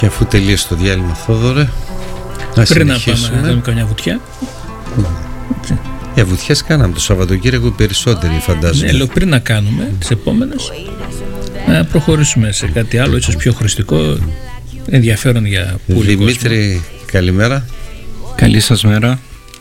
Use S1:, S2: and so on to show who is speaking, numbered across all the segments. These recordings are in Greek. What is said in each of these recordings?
S1: Και αφού τελείωσε το διάλειμμα, Θόδωρε, να
S2: πριν να
S1: συνεχίσουμε.
S2: πάμε να κάνουμε καμιά βουτιά.
S1: Βουτιές κάναμε το Σαββατοκύριακο, οι περισσότεροι φαντάζομαι.
S2: Ναι, πριν να κάνουμε τις επόμενες, να προχωρήσουμε σε κάτι άλλο, ίσως πιο χρηστικό, ενδιαφέρον για πολύ
S1: Δημήτρη,
S2: κόσμο.
S1: καλημέρα.
S3: Καλή σας μέρα.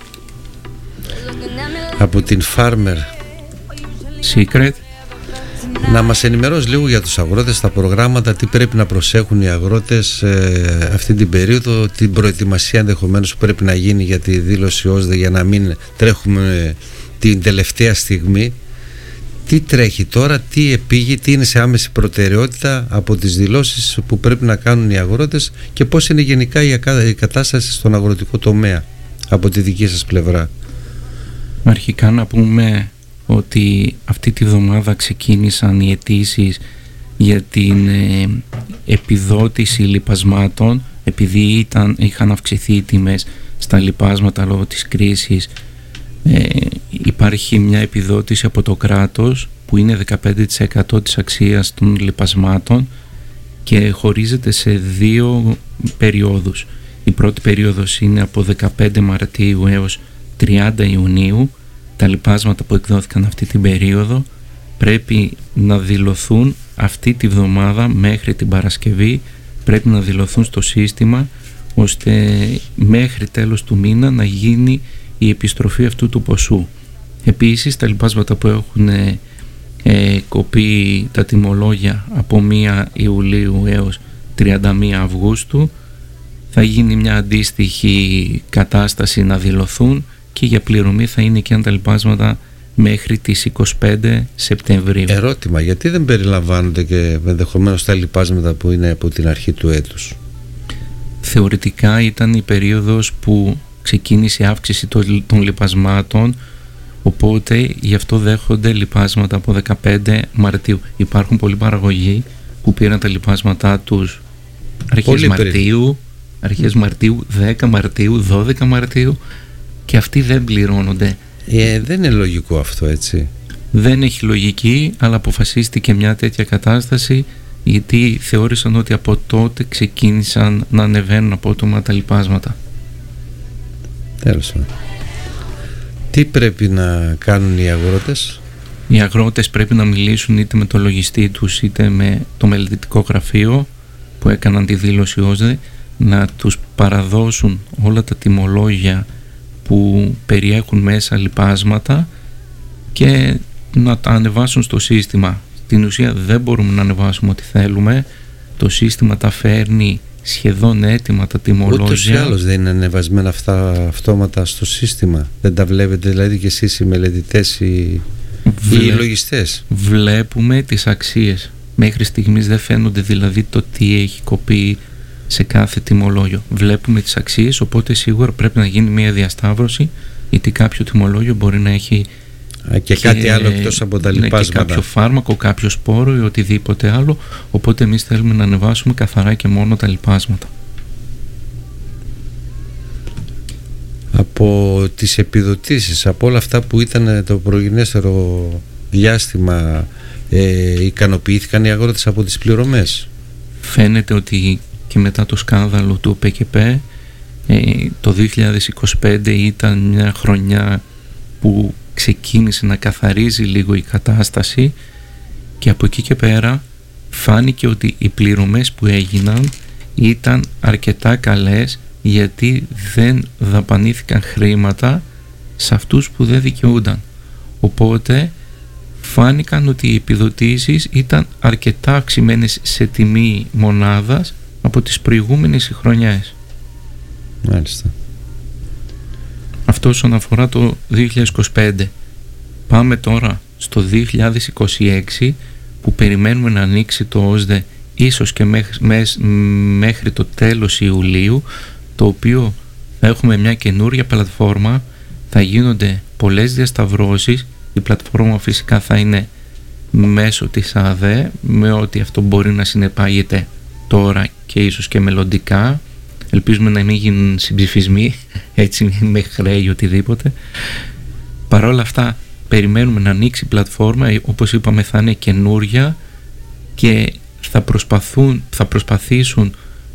S1: Από την Farmer
S3: Secret.
S1: Να μας ενημερώσει λίγο για τους αγρότες, τα προγράμματα, τι πρέπει να προσέχουν οι αγρότες αυτή την περίοδο, την προετοιμασία ενδεχομένως που πρέπει να γίνει για τη δήλωση ΩΣΔΕ, για να μην τρέχουμε την τελευταία στιγμή. Τι τρέχει τώρα, τι επήγει, τι είναι σε άμεση προτεραιότητα από τις δηλώσεις που πρέπει να κάνουν οι αγρότες και πώς είναι γενικά η κατάσταση στον αγροτικό τομέα από τη δική σας πλευρά?
S3: Αρχικά να πούμε ότι αυτή τη βδομάδα ξεκίνησαν οι αιτήσεις για την επιδότηση λιπασμάτων, επειδή είχαν αυξηθεί οι τιμές στα λιπάσματα λόγω της κρίσης. Υπάρχει μια επιδότηση από το κράτος που είναι 15% της αξίας των λιπασμάτων και χωρίζεται σε δύο περιόδους. Η πρώτη περίοδος είναι από 15 Μαρτίου έως 30 Ιουνίου. Τα λιπάσματα που εκδόθηκαν αυτή την περίοδο πρέπει να δηλωθούν αυτή τη βδομάδα μέχρι την Παρασκευή, πρέπει να δηλωθούν στο σύστημα ώστε μέχρι τέλος του μήνα να γίνει η επιστροφή αυτού του ποσού. Επίσης τα λιπάσματα που έχουν κοπεί τα τιμολόγια από 1 Ιουλίου έως 31 Αυγούστου θα γίνει μια αντίστοιχη κατάσταση να δηλωθούν και για πληρωμή θα είναι και αν τα λιπάσματα μέχρι τις 25 Σεπτεμβρίου.
S1: Ερώτημα, γιατί δεν περιλαμβάνονται και ενδεχομένως τα λιπάσματα που είναι από την αρχή του έτους?
S3: Θεωρητικά ήταν η περίοδος που ξεκίνησε η αύξηση των λιπασμάτων, οπότε γι' αυτό δέχονται λιπάσματα από 15 Μαρτίου. Υπάρχουν πολλοί παραγωγοί που πήραν τα λιπάσματά τους αρχές Μαρτίου, 10 Μαρτίου, 12 Μαρτίου και αυτοί δεν πληρώνονται.
S1: Δεν είναι λογικό αυτό, έτσι?
S3: Δεν έχει λογική, αλλά αποφασίστηκε μια τέτοια κατάσταση γιατί θεώρησαν ότι από τότε ξεκίνησαν να ανεβαίνουν απότομα τα λιπάσματα.
S1: Τέλος. Τι πρέπει να κάνουν οι αγρότες?
S3: Οι αγρότες πρέπει να μιλήσουν είτε με το λογιστή τους είτε με το μελετητικό γραφείο που έκαναν τη δήλωση ΩΣΔΕ, να τους παραδώσουν όλα τα τιμολόγια που περιέχουν μέσα λιπάσματα και να τα ανεβάσουν στο σύστημα. Στην ουσία δεν μπορούμε να ανεβάσουμε ό,τι θέλουμε. Το σύστημα τα φέρνει σχεδόν έτοιμα τα τιμολόγια.
S1: Ούτως ή άλλως δεν είναι ανεβασμένα αυτά αυτόματα στο σύστημα? Δεν τα βλέπετε δηλαδή και εσείς οι μελετητές ή οι λογιστές?
S3: Βλέπουμε τις αξίες. Μέχρι στιγμής δεν φαίνονται δηλαδή το τι έχει κοπεί σε κάθε τιμολόγιο. Βλέπουμε τις αξίες, οπότε σίγουρα πρέπει να γίνει μια διασταύρωση, γιατί κάποιο τιμολόγιο μπορεί να έχει
S1: και κάτι άλλο εκτός από τα λιπάσματα,
S3: και κάποιο φάρμακο, κάποιο σπόρο ή οτιδήποτε άλλο, οπότε εμείς θέλουμε να ανεβάσουμε καθαρά και μόνο τα λιπάσματα.
S1: Από τις επιδοτήσεις, από όλα αυτά που ήταν το προγενέστερο διάστημα, ικανοποιήθηκαν οι αγρότες από τις πληρωμές?
S3: Φαίνεται ότι και μετά το σκάνδαλο του ΠΚΠ το 2025 ήταν μια χρονιά που ξεκίνησε να καθαρίζει λίγο η κατάσταση και από εκεί και πέρα φάνηκε ότι οι πληρωμές που έγιναν ήταν αρκετά καλές, γιατί δεν δαπανήθηκαν χρήματα σε αυτούς που δεν δικαιούνταν, οπότε φάνηκαν ότι οι επιδοτήσεις ήταν αρκετά αυξημένες σε τιμή μονάδας από τις προηγούμενες χρονιές.
S1: Μάλιστα.
S3: Αυτό όσον αφορά το 2025. Πάμε τώρα στο 2026 που περιμένουμε να ανοίξει το ΩΣΔΕ ίσως και μέχρι το τέλος Ιουλίου, το οποίο θα έχουμε μια καινούρια πλατφόρμα, θα γίνονται πολλές διασταυρώσεις. Η πλατφόρμα φυσικά θα είναι μέσω της ΑΔΕ, με ό,τι αυτό μπορεί να συνεπάγεται τώρα και ίσως και μελλοντικά. Ελπίζουμε να μην γίνουν συμψηφισμοί, έτσι με χρέη οτιδήποτε. Παρ' όλα αυτά περιμένουμε να ανοίξει η πλατφόρμα, όπως είπαμε θα είναι καινούρια και θα προσπαθήσουν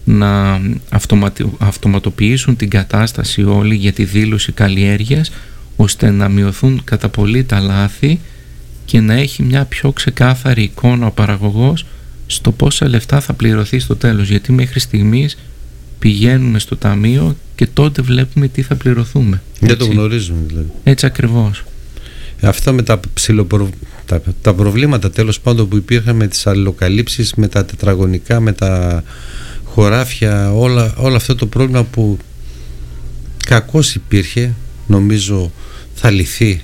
S3: να αυτοματοποιήσουν την κατάσταση όλη για τη δήλωση καλλιέργειας, ώστε να μειωθούν κατά πολύ τα λάθη και να έχει μια πιο ξεκάθαρη εικόνα ο παραγωγός στο πόσα λεφτά θα πληρωθεί στο τέλος, γιατί μέχρι στιγμής πηγαίνουμε στο ταμείο και τότε βλέπουμε τι θα πληρωθούμε.
S1: Δεν το γνωρίζουμε δηλαδή.
S3: Έτσι ακριβώς.
S1: Αυτά με τα προβλήματα τέλος πάντων που υπήρχαν με τις αλληλοκαλύψεις, με τα τετραγωνικά, με τα χωράφια, όλο αυτό το πρόβλημα που κακώς υπήρχε, νομίζω θα λυθεί.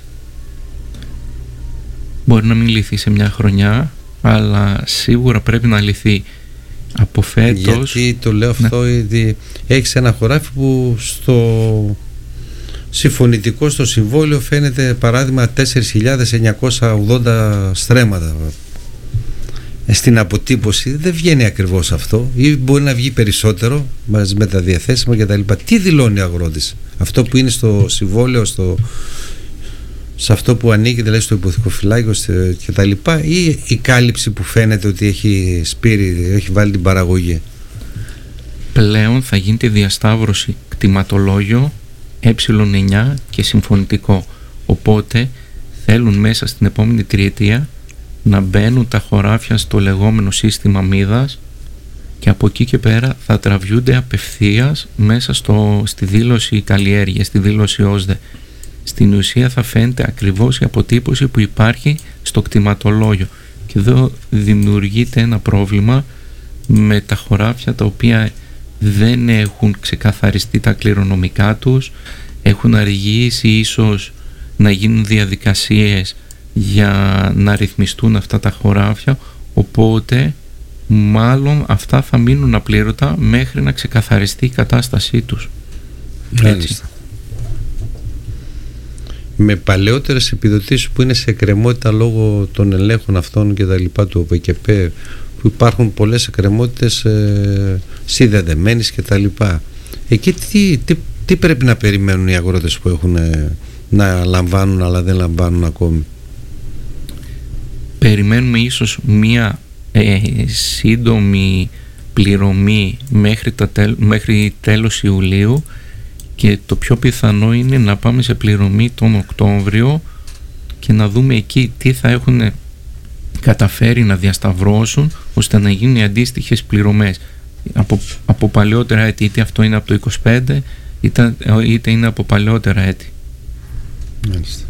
S3: Μπορεί να μην λυθεί σε μια χρονιά, αλλά σίγουρα πρέπει να λυθεί από φέτος.
S1: Γιατί το λέω αυτό, γιατί έχεις ένα χωράφι που στο συμφωνητικό, στο συμβόλαιο φαίνεται παράδειγμα 4.980 στρέμματα. Στην αποτύπωση δεν βγαίνει ακριβώς αυτό, ή μπορεί να βγει περισσότερο μαζί με τα διαθέσιμα κτλ. Τι δηλώνει ο αγρότης? Αυτό που είναι στο συμβόλαιο, σε αυτό που ανήκει δηλαδή στο υποθηκοφυλάκιο κτλ, ή η κάλυψη που φαίνεται ότι έχει σπείρει, έχει βάλει την παραγωγή?
S3: Πλέον θα γίνεται διασταύρωση κτηματολόγιο, ε9 και συμφωνητικό. Οπότε θέλουν μέσα στην επόμενη τριετία να μπαίνουν τα χωράφια στο λεγόμενο σύστημα μίδας και από εκεί και πέρα θα τραβιούνται απευθείας μέσα στη δήλωση καλλιέργεια, στη δήλωση ΩΣΔΕ. Στην ουσία θα φαίνεται ακριβώς η αποτύπωση που υπάρχει στο κτηματολόγιο, και εδώ δημιουργείται ένα πρόβλημα με τα χωράφια τα οποία δεν έχουν ξεκαθαριστεί τα κληρονομικά τους, έχουν αργήσει ίσως να γίνουν διαδικασίες για να ρυθμιστούν αυτά τα χωράφια, οπότε μάλλον αυτά θα μείνουν απλήρωτα μέχρι να ξεκαθαριστεί η κατάστασή τους. Έτσι.
S1: Με παλαιότερες επιδοτήσεις που είναι σε εκκρεμότητα λόγω των ελέγχων αυτών και τα λοιπά του ΟΠΕΚΕΠΕ, που υπάρχουν πολλές εκκρεμότητες συνδεδεμένες και τα λοιπά, εκεί τι πρέπει να περιμένουν οι αγρότες που έχουν να λαμβάνουν αλλά δεν λαμβάνουν ακόμη?
S3: Περιμένουμε ίσως μία σύντομη πληρωμή μέχρι τέλος Ιουλίου, και το πιο πιθανό είναι να πάμε σε πληρωμή τον Οκτώβριο και να δούμε εκεί τι θα έχουν καταφέρει να διασταυρώσουν ώστε να γίνουν οι αντίστοιχες πληρωμές από παλαιότερα έτη, είτε αυτό είναι από το 25 είτε είναι από παλαιότερα έτη.
S1: Μάλιστα.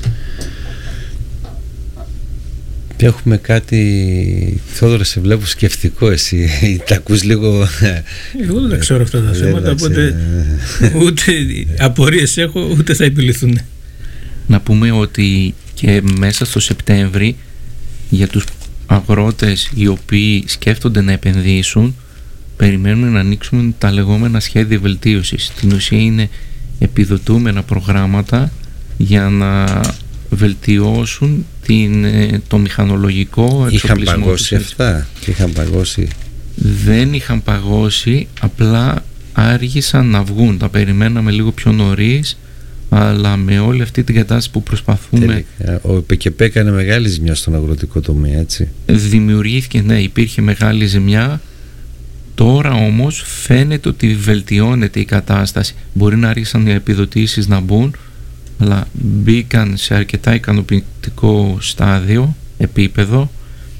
S1: Έχουμε κάτι, Θόδωρα, σε βλέπω σκεφτικό εσύ, τα ακούς λίγο?
S2: Εγώ δεν τα ξέρω αυτά τα θέματα, οπότε ούτε απορίες έχω ούτε θα επιληθούν.
S3: Να πούμε ότι και μέσα στο Σεπτέμβρη για τους αγρότες οι οποίοι σκέφτονται να επενδύσουν, περιμένουμε να ανοίξουν τα λεγόμενα σχέδια βελτίωσης. Στην ουσία είναι επιδοτούμενα προγράμματα για να βελτιώσουν το μηχανολογικό εξοπλισμό.
S1: Είχαν παγώσει αυτά? Είχαν παγώσει?
S3: Δεν είχαν παγώσει, απλά άργησαν να βγουν. Τα περιμέναμε λίγο πιο νωρίς, αλλά με όλη αυτή την κατάσταση που προσπαθούμε...
S1: Ο ΠΚΠ έκανε μεγάλη ζημιά στον αγροτικό τομέα, έτσι?
S3: Δημιουργήθηκε, ναι, υπήρχε μεγάλη ζημιά. Τώρα όμως φαίνεται ότι βελτιώνεται η κατάσταση. Μπορεί να άρχισαν οι επιδοτήσεις να μπουν, αλλά μπήκαν σε αρκετά ικανοποιητικό επίπεδο,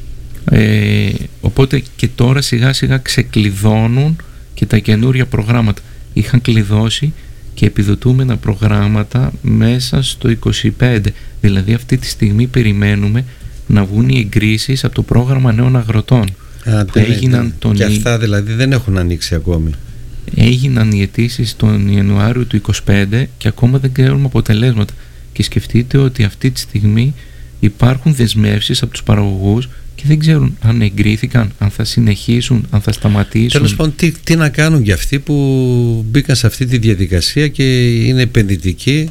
S3: οπότε και τώρα σιγά σιγά ξεκλειδώνουν και τα καινούρια προγράμματα. Είχαν κλειδώσει και επιδοτούμενα προγράμματα μέσα στο 25, δηλαδή αυτή τη στιγμή περιμένουμε να βγουν οι εγκρίσεις από το πρόγραμμα νέων αγροτών.
S1: Και αυτά δηλαδή δεν έχουν ανοίξει ακόμη?
S3: Έγιναν οι αιτήσεις τον Ιανουάριο του 25 και ακόμα δεν ξέρουμε αποτελέσματα. Και σκεφτείτε ότι αυτή τη στιγμή υπάρχουν δεσμεύσεις από τους παραγωγούς και δεν ξέρουν αν εγκρίθηκαν, αν θα συνεχίσουν, αν θα σταματήσουν.
S1: Τέλος πάντων, τι να κάνουν για αυτοί που μπήκαν σε αυτή τη διαδικασία και είναι επενδυτικοί,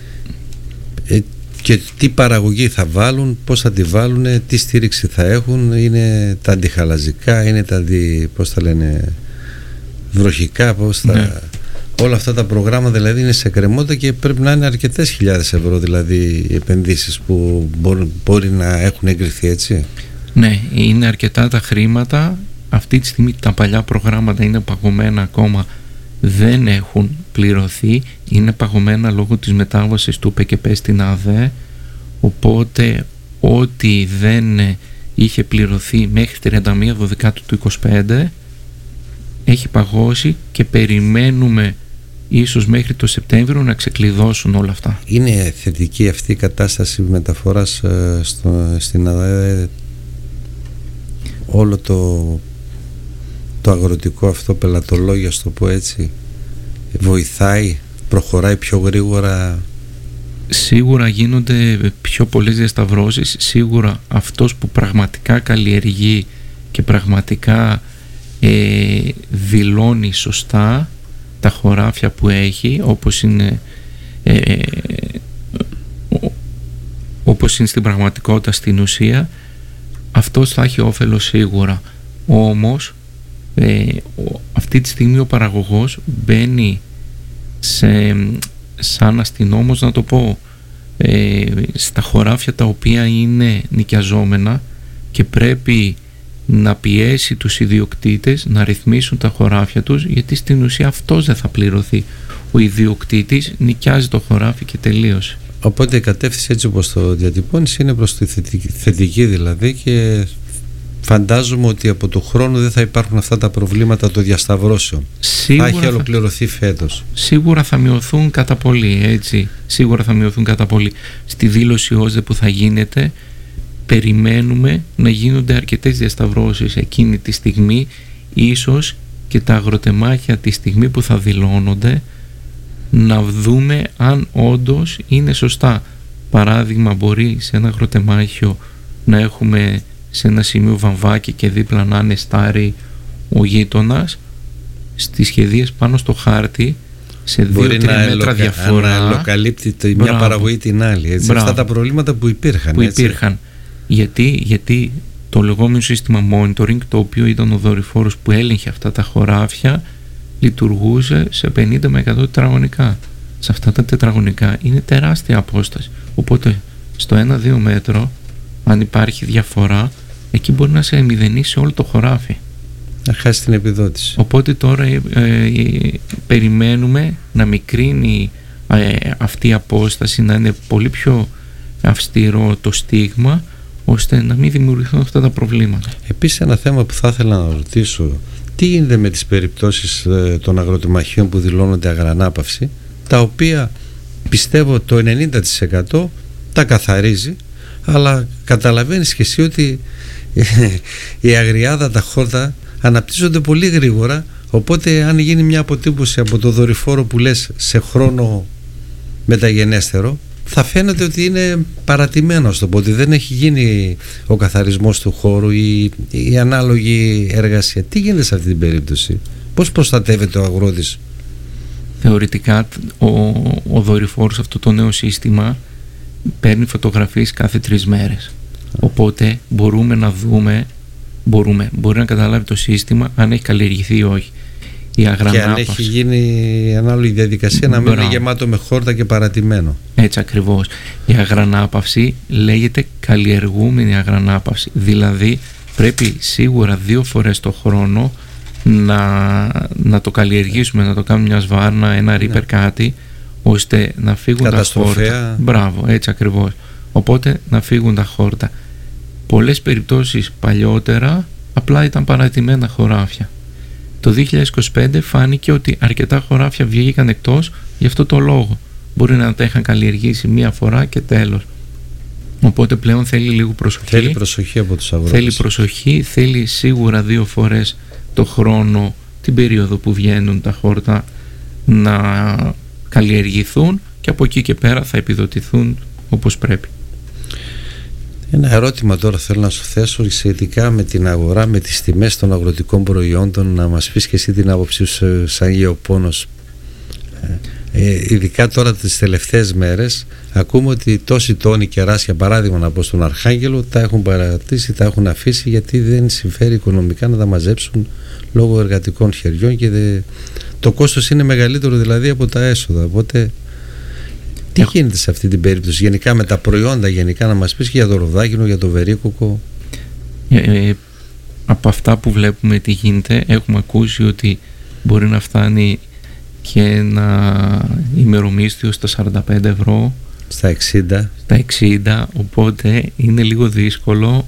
S1: και τι παραγωγή θα βάλουν, πώς θα τη βάλουν, τι στήριξη θα έχουν? Είναι τα αντιχαλαζικά, είναι τα πώς θα λένε, βροχικά, όλα αυτά τα προγράμματα δηλαδή είναι σε κρεμότητα και πρέπει να είναι αρκετές χιλιάδες ευρώ, δηλαδή οι επενδύσεις που μπορεί να έχουν εγκριθεί, έτσι?
S3: Ναι, είναι αρκετά τα χρήματα, αυτή τη στιγμή τα παλιά προγράμματα είναι παγωμένα ακόμα, δεν έχουν πληρωθεί, είναι παγωμένα λόγω της μετάβασης του ΠΚΠ στην ΑΔΕ, οπότε ό,τι δεν είχε πληρωθεί μέχρι 31 Δεκάτου του 2025 έχει παγώσει και περιμένουμε ίσως μέχρι το Σεπτέμβριο να ξεκλειδώσουν όλα αυτά.
S1: Είναι θετική αυτή η κατάσταση μεταφοράς στην ΑΔΕ, όλο το αγροτικό αυτό πελατολόγιο, ας το πω έτσι, βοηθάει, προχωράει πιο γρήγορα?
S3: Σίγουρα γίνονται πιο πολλές διασταυρώσεις, σίγουρα αυτός που πραγματικά καλλιεργεί και πραγματικά δηλώνει σωστά τα χωράφια που έχει, όπως είναι στην πραγματικότητα, στην ουσία, αυτός θα έχει όφελος σίγουρα. Όμως αυτή τη στιγμή ο παραγωγός μπαίνει σαν αστυνόμος, να το πω, στα χωράφια τα οποία είναι νοικιαζόμενα και πρέπει να πιέσει τους ιδιοκτήτες να ρυθμίσουν τα χωράφια τους, γιατί στην ουσία αυτός δεν θα πληρωθεί. Ο ιδιοκτήτης νοικιάζει το χωράφι και τελείωσε.
S1: Οπότε η κατεύθυνση, έτσι όπως το διατυπώνεις, είναι προς τη θετική δηλαδή, και φαντάζομαι ότι από το χρόνο δεν θα υπάρχουν αυτά τα προβλήματα των διασταυρώσεων. Θα έχει ολοκληρωθεί φέτος.
S3: Σίγουρα θα μειωθούν κατά πολύ, έτσι. Σίγουρα θα μειωθούν κατά πολύ. Στη δήλωση ΟΣΔΕ που θα γίνεται, περιμένουμε να γίνονται αρκετές διασταυρώσεις εκείνη τη στιγμή, ίσως και τα αγροτεμάχια τη στιγμή που θα δηλώνονται, να δούμε αν όντως είναι σωστά. Παράδειγμα, μπορεί σε ένα αγροτεμάχιο να έχουμε σε ένα σημείο βαμβάκι και δίπλα να είναι στάρι ο γείτονας, στις σχεδίες πάνω στο χάρτη σε 2-3 μέτρα διαφορά
S1: να ελοκαλύπτει μια παραγωγή την άλλη, έτσι. Αυτά τα προβλήματα που υπήρχαν,
S3: γιατί το λεγόμενο σύστημα monitoring, το οποίο ήταν ο δορυφόρος που έλεγχε αυτά τα χωράφια, λειτουργούσε σε 50 με 100 τετραγωνικά. Σε αυτά τα τετραγωνικά είναι τεράστια απόσταση, οπότε στο 1-2 μέτρο, αν υπάρχει διαφορά, εκεί μπορεί να σε μηδενίσει όλο το χωράφι,
S1: να χάσει την επιδότηση.
S3: Οπότε τώρα περιμένουμε να μικρύνει αυτή η απόσταση, να είναι πολύ πιο αυστηρό το στίγμα, ώστε να μην δημιουργηθούν αυτά τα προβλήματα.
S1: Επίσης, ένα θέμα που θα ήθελα να ρωτήσω, τι γίνεται με τις περιπτώσεις των αγροτεμαχίων που δηλώνονται αγρανάπαυση, τα οποία πιστεύω το 90% τα καθαρίζει, αλλά καταλαβαίνεις και εσύ ότι η αγριάδα, τα χόρτα αναπτύσσονται πολύ γρήγορα, οπότε αν γίνει μια αποτύπωση από το δορυφόρο που λες σε χρόνο μεταγενέστερο, θα φαίνεται ότι είναι παρατημένο, στο πω, ότι δεν έχει γίνει ο καθαρισμός του χώρου ή η ανάλογη εργασία. Τι γίνεται σε αυτή την περίπτωση? Πώς προστατεύεται ο αγρότης?
S3: Θεωρητικά ο δορυφόρος, αυτό το νέο σύστημα, παίρνει φωτογραφίες κάθε 3 μέρες. Οπότε μπορούμε να δούμε, μπορεί να καταλάβει το σύστημα αν έχει καλλιεργηθεί ή όχι. Και αν
S1: έχει γίνει ανάλογη διαδικασία, να μην είναι γεμάτο με χόρτα και παρατημένο.
S3: Έτσι ακριβώς. Η αγρανάπαυση λέγεται καλλιεργούμενη αγρανάπαυση. Δηλαδή πρέπει σίγουρα 2 φορές το χρόνο να το καλλιεργήσουμε, να το κάνουμε μια σβάρνα, ένα ρίπερ, κάτι, ώστε να φύγουν τα χόρτα. Μπράβο, έτσι ακριβώς. Οπότε να φύγουν τα χόρτα. Πολλές περιπτώσεις παλιότερα απλά ήταν παρατημένα χωράφια. Το 2025 φάνηκε ότι αρκετά χωράφια βγήκαν εκτός γι' αυτό το λόγο. Μπορεί να τα είχαν καλλιεργήσει 1 φορά και τέλος. Οπότε πλέον θέλει λίγο προσοχή.
S1: Θέλει προσοχή από τους αγρότες.
S3: Θέλει προσοχή, θέλει σίγουρα 2 φορές το χρόνο, την περίοδο που βγαίνουν τα χόρτα, να καλλιεργηθούν, και από εκεί και πέρα θα επιδοτηθούν όπως πρέπει.
S1: Ένα ερώτημα τώρα θέλω να σου θέσω σχετικά με την αγορά, με τις τιμές των αγροτικών προϊόντων, να μας πεις και εσύ την άποψή σου σαν γεωπόνος. Ειδικά τώρα τις τελευταίες μέρες ακούμε ότι τόσοι τόνοι κεράσια, παράδειγμα να πω στον Αρχάγγελο, τα έχουν παρατήσει, τα έχουν αφήσει, γιατί δεν συμφέρει οικονομικά να τα μαζέψουν λόγω εργατικών χεριών και το κόστος είναι μεγαλύτερο δηλαδή από τα έσοδα. Οπότε τι γίνεται σε αυτή την περίπτωση γενικά με τα προϊόντα, γενικά να μας πεις, και για το ροδάκινο, για το βερίκοκο?
S3: από αυτά που βλέπουμε τι γίνεται, έχουμε ακούσει ότι μπορεί να φτάνει και ένα ημερομίσθιο στα 45 ευρώ,
S1: στα
S3: 60, οπότε είναι λίγο δύσκολο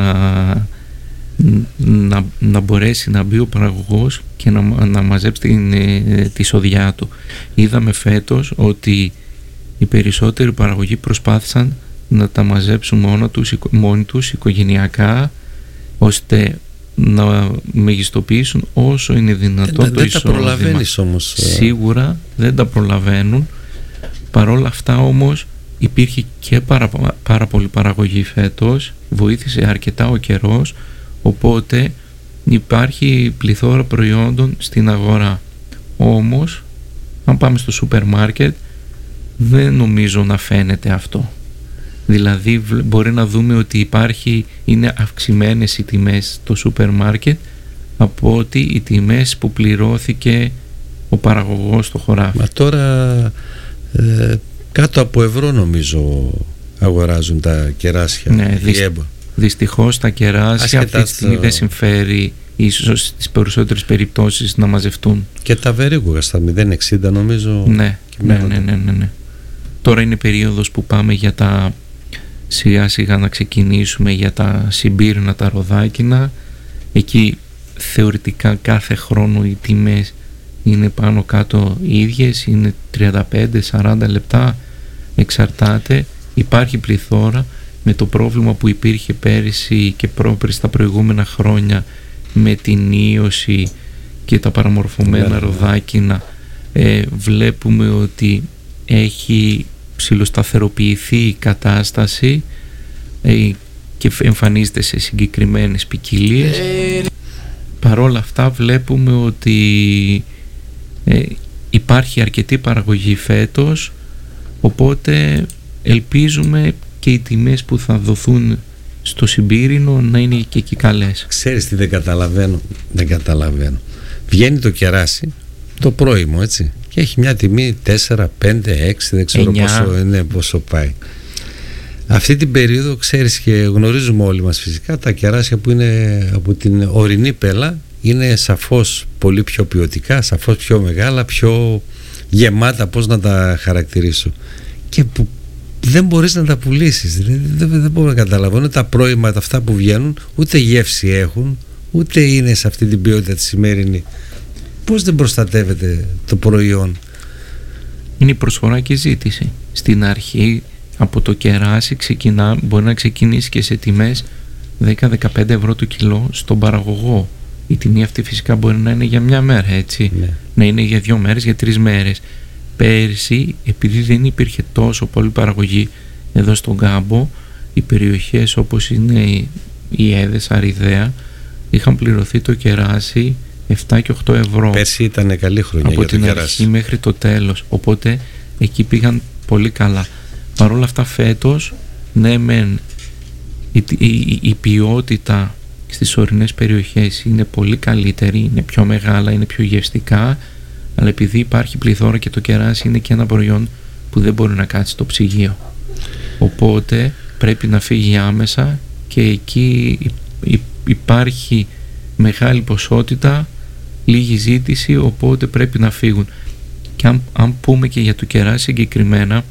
S3: να μπορέσει να μπει ο παραγωγός και να μαζέψει τη εισοδιά του. Είδαμε φέτος ότι οι περισσότεροι παραγωγοί προσπάθησαν να τα μαζέψουν μόνοι τους οικογενειακά, ώστε να μεγιστοποιήσουν όσο είναι δυνατόν το εισόδημα.
S1: Δεν τα προλαβαίνεις όμως.
S3: Σίγουρα δεν τα προλαβαίνουν. Παρόλα αυτά όμως υπήρχε και πάρα πολύ παραγωγή φέτος, βοήθησε αρκετά ο καιρός, οπότε υπάρχει πληθώρα προϊόντων στην αγορά. Όμως αν πάμε στο σούπερ μάρκετ δεν νομίζω να φαίνεται αυτό. Δηλαδή μπορεί να δούμε ότι είναι αυξημένες οι τιμές στο σούπερ μάρκετ από ότι οι τιμές που πληρώθηκε ο παραγωγός στο χωράφι.
S1: Μα τώρα κάτω από ευρώ νομίζω αγοράζουν τα κεράσια.
S3: Ναι, δυστυχώς τα κεράσια αυτή τη στιγμή δεν συμφέρει ίσως στις περισσότερες περιπτώσεις να μαζευτούν.
S1: Και τα βερίγουγα στα 0,60 νομίζω.
S3: Ναι. Τώρα είναι περίοδος που πάμε για τα σιγά σιγά να ξεκινήσουμε για τα συμπίρνα, τα ροδάκινα. Εκεί θεωρητικά κάθε χρόνο οι τιμές είναι πάνω κάτω ίδιες, είναι 35-40 λεπτά, εξαρτάται. Υπάρχει πληθώρα, με το πρόβλημα που υπήρχε πέρυσι και πρόπερσι τα προηγούμενα χρόνια με την ίωση και τα παραμορφωμένα ροδάκινα, βλέπουμε ότι έχει ψιλοσταθεροποιηθεί η κατάσταση και εμφανίζεται σε συγκεκριμένες ποικιλίες. Παρόλα αυτά βλέπουμε ότι υπάρχει αρκετή παραγωγή φέτος, οπότε ελπίζουμε και οι τιμές που θα δοθούν στο συμπίρινο να είναι και εκεί καλές.
S1: Ξέρεις τι δεν καταλαβαίνω. Βγαίνει το κεράσι, το πρώιμο, έτσι, και έχει μια τιμή 4, 5, 6, δεν ξέρω πόσο πάει. Αυτή την περίοδο, ξέρεις, και γνωρίζουμε όλοι μας φυσικά, τα κεράσια που είναι από την ορεινή πέλα είναι σαφώς πολύ πιο ποιοτικά, σαφώς πιο μεγάλα, πιο γεμάτα, πώς να τα χαρακτηρίσω, και που δεν μπορείς να τα πουλήσεις. Δεν μπορώ να καταλαβαίνω. Τα πρώιμα αυτά που βγαίνουν ούτε γεύση έχουν, ούτε είναι σε αυτή την ποιότητα τη σημερινή. Πώς δεν προστατεύεται το προϊόν?
S3: Είναι η προσφορά και η ζήτηση. Στην αρχή από το κεράσι μπορεί να ξεκινήσει και σε τιμές 10-15 ευρώ το κιλό στον παραγωγό. Η τιμή αυτή φυσικά μπορεί να είναι για μια μέρα, έτσι, να είναι για 2 μέρες, για 3 μέρες. Πέρσι, επειδή δεν υπήρχε τόσο πολύ παραγωγή εδώ στον κάμπο, οι περιοχές όπως είναι η Έδεσα, Αριδαία, είχαν πληρωθεί το κεράσι 7 και 8 ευρώ.
S1: Πέρσι ήταν καλή χρονιά
S3: από
S1: για το
S3: την
S1: κεράσι
S3: αρχή μέχρι το τέλος, οπότε εκεί πήγαν πολύ καλά. Παρ' όλα αυτά φέτος, ναι μεν η ποιότητα στις ορεινές περιοχές είναι πολύ καλύτερη, είναι πιο μεγάλα, είναι πιο γευστικά, αλλά επειδή υπάρχει πληθώρα και το κεράσι είναι και ένα προϊόν που δεν μπορεί να κάτσει στο ψυγείο, οπότε πρέπει να φύγει άμεσα, και εκεί υπάρχει μεγάλη ποσότητα, λίγη ζήτηση, οπότε πρέπει να φύγουν. Και αν πούμε και για το κεράσι συγκεκριμένα,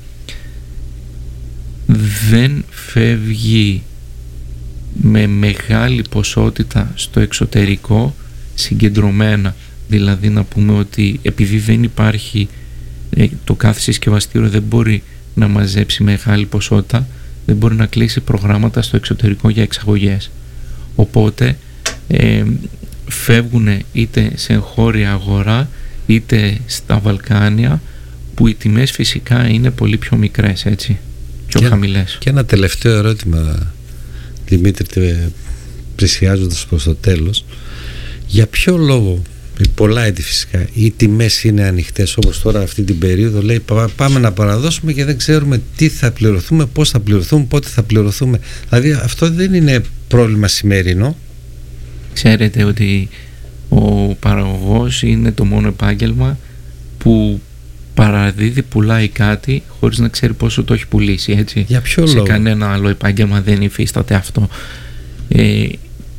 S3: δεν φεύγει με μεγάλη ποσότητα στο εξωτερικό συγκεντρωμένα. Δηλαδή να πούμε ότι επειδή δεν υπάρχει, το κάθε συσκευαστήριο δεν μπορεί να μαζέψει μεγάλη ποσότητα, δεν μπορεί να κλείσει προγράμματα στο εξωτερικό για εξαγωγές. Οπότε φεύγουν είτε σε εγχώρια αγορά είτε στα Βαλκάνια, που οι τιμές φυσικά είναι πολύ πιο μικρές, έτσι, πιο χαμηλές.
S1: Και ένα τελευταίο ερώτημα, Δημήτρη, πλησιάζοντας προς το τέλος, για ποιο λόγο πολλά έτη φυσικά οι τιμές είναι ανοιχτές, όπως τώρα αυτή την περίοδο λέει πάμε να παραδώσουμε και δεν ξέρουμε τι θα πληρωθούμε, πώς θα πληρωθούμε, πότε θα πληρωθούμε? Δηλαδή αυτό δεν είναι πρόβλημα σημερινό?
S3: Ξέρετε ότι ο παραγωγός είναι το μόνο επάγγελμα που παραδίδει, πουλάει κάτι χωρίς να ξέρει πόσο το έχει πουλήσει, έτσι.
S1: Για ποιο
S3: Σε
S1: λόγο?
S3: κανένα άλλο επάγγελμα δεν υφίσταται αυτό.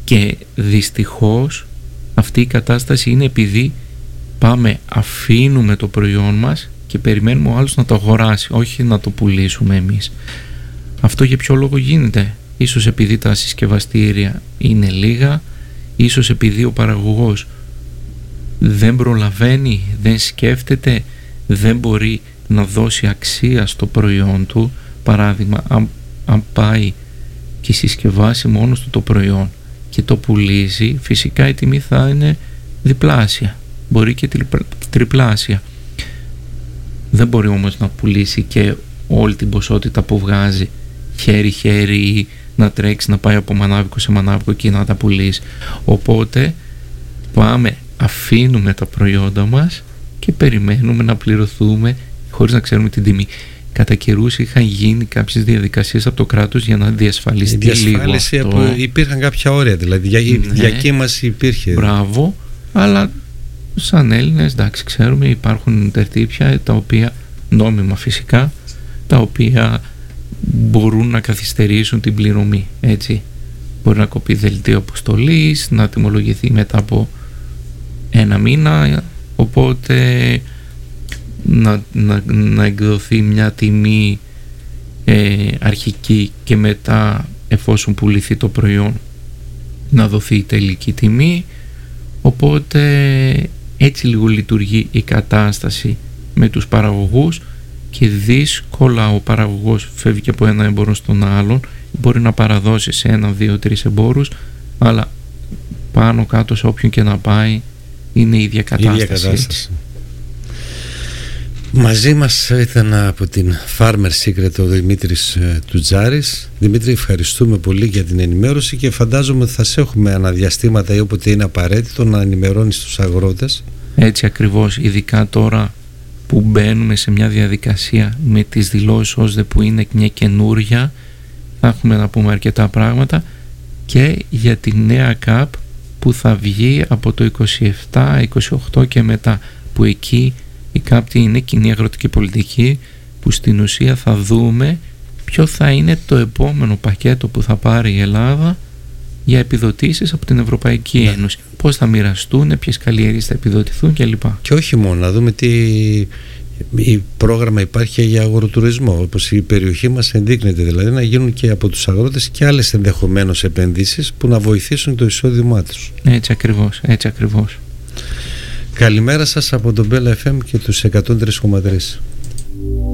S3: Και δυστυχώς αυτή η κατάσταση είναι επειδή αφήνουμε το προϊόν μας και περιμένουμε ο άλλος να το αγοράσει, όχι να το πουλήσουμε εμείς. Αυτό για ποιο λόγο γίνεται? Ίσως επειδή τα συσκευαστήρια είναι λίγα, ίσως επειδή ο παραγωγός δεν προλαβαίνει, δεν σκέφτεται, δεν μπορεί να δώσει αξία στο προϊόν του. Παράδειγμα, αν πάει και συσκευάσει μόνος του το προϊόν και το πουλήσει, φυσικά η τιμή θα είναι διπλάσια, μπορεί και τριπλάσια. Δεν μπορεί όμως να πουλήσει και όλη την ποσότητα που βγάζει χέρι-χέρι ή να τρέξει να πάει από μανάβικο σε μανάβικο και να τα πουλήσει. Οπότε αφήνουμε τα προϊόντα μας και περιμένουμε να πληρωθούμε χωρίς να ξέρουμε την τιμή. Κατά καιρούς είχαν γίνει κάποιες διαδικασίες από το κράτος για να διασφαλιστεί λίγο αυτό.
S1: Υπήρχαν κάποια όρια, δηλαδή διακύμαση υπήρχε.
S3: Μπράβο, αλλά σαν Έλληνες, εντάξει, ξέρουμε υπάρχουν τερτύπια τα οποία, νόμιμα φυσικά, τα οποία μπορούν να καθυστερήσουν την πληρωμή, έτσι. Μπορεί να κοπεί δελτίο αποστολής, να τιμολογηθεί μετά από 1 μήνα, οπότε να εκδοθεί μια τιμή αρχική και μετά, εφόσον πουληθεί το προϊόν, να δοθεί η τελική τιμή. Οπότε έτσι λίγο λειτουργεί η κατάσταση με τους παραγωγούς και δύσκολα ο παραγωγός φεύγει από ένα έμπορο στον άλλον. Μπορεί να παραδώσει σε 1, 2, 3 εμπόρους, αλλά πάνω κάτω σε όποιον και να πάει είναι η ίδια κατάσταση. Μαζί μας ήταν από την Farmer Secret ο Δημήτρης Τουτζάρης. Δημήτρη, ευχαριστούμε πολύ για την ενημέρωση και φαντάζομαι ότι θα σε έχουμε αναδιαστήματα ή όποτε είναι απαραίτητο να ενημερώνεις τους αγρότες. Έτσι ακριβώς, ειδικά τώρα που μπαίνουμε σε μια διαδικασία με τις δηλώσεις ΩΣΔΕ που είναι μια καινούρια, θα έχουμε να πούμε αρκετά πράγματα και για τη νέα ΚΑΠ που θα βγει από το 27, 28 και μετά, που εκεί η ΚΑΠ είναι κοινή αγροτική πολιτική, που στην ουσία θα δούμε ποιο θα είναι το επόμενο πακέτο που θα πάρει η Ελλάδα για επιδοτήσεις από την Ευρωπαϊκή Ένωση. Πώς θα μοιραστούν, ποιες καλλιέργειες θα επιδοτηθούν κλπ. Και όχι μόνο, να δούμε τι πρόγραμμα υπάρχει για αγροτουρισμό, όπως η περιοχή μας ενδείκνεται, δηλαδή να γίνουν και από τους αγρότες και άλλες ενδεχομένως επενδύσεις που να βοηθήσουν το εισόδημά τους. Έτσι ακριβώς, έτσι ακριβώς. Καλημέρα σας από τον Bella FM και τους 103,3.